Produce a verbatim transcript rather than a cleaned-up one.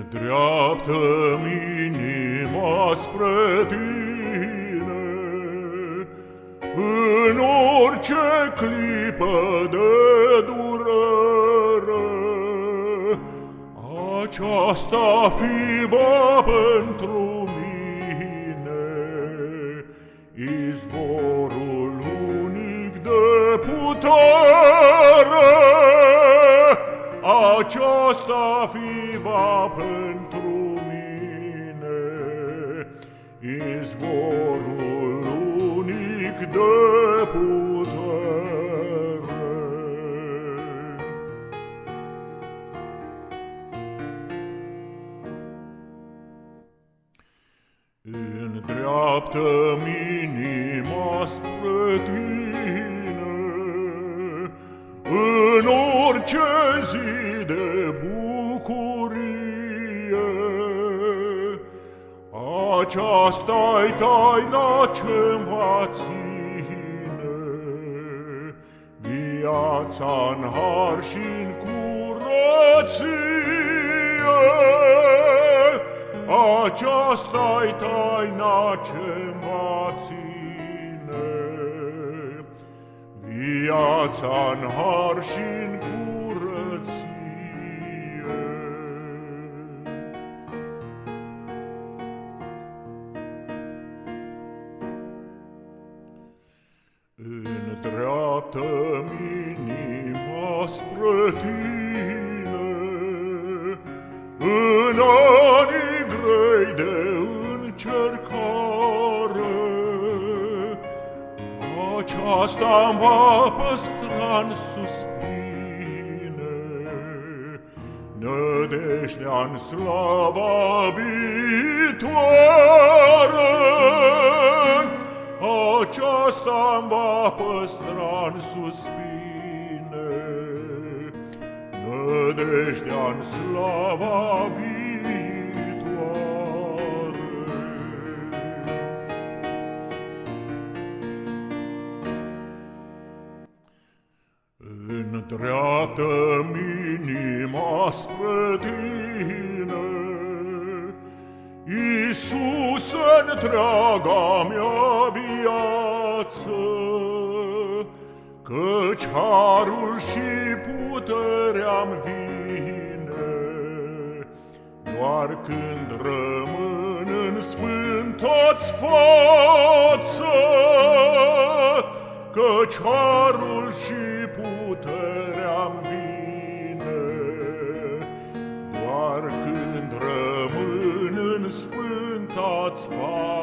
Îndreaptă-mi inima spre Tine în orice clipă de durere. Aceasta fi va pentru mine izvorul unic de putere. Aceasta fi va pentru mine izvorul unic de putere. Îndreaptă-mi inima spre Tine în orice zi de bucurie. Aceasta-i taina ce-mi va ține viața-n har și-n curăție. Aceasta-i taina ce-mi va ține viața-n har și-n curăție. Îndreaptă-mi inima spre Tine în anii grei de încercare. Aceasta-mi va păstra-n suspine nădejdea-n slava viitoare. Aceasta-mi va păstra-n suspine nădejdea-n slava viitoare. Îndreaptă-mi inima spre Tine, Iisuse, întreaga mea viață, căci harul și puterea-mi vine doar când rămân în sfânta-ți față. Căci harul și puterea-mi vine doar când rămân în sfânta-ți față.